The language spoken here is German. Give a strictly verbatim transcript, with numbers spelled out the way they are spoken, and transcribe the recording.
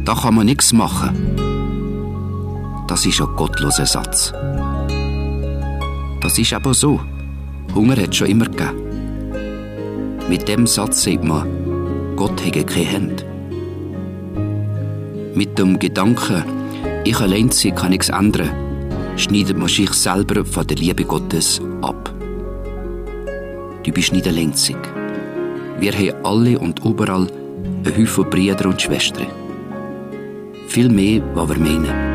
da kann man nichts machen. Das ist ein gottloser Satz. Das ist aber so. Hunger hat es schon immer gegeben. Mit dem Satz sagt man, Gott hätte keine Hände. Mit dem Gedanken, ich allein sein kann nichts ändern, schneidet man sich selber von der Liebe Gottes ab. Du bist nicht alleinzig. Wir haben alle und überall einen Haufen Brüder und Schwestern. Viel mehr, was wir meinen.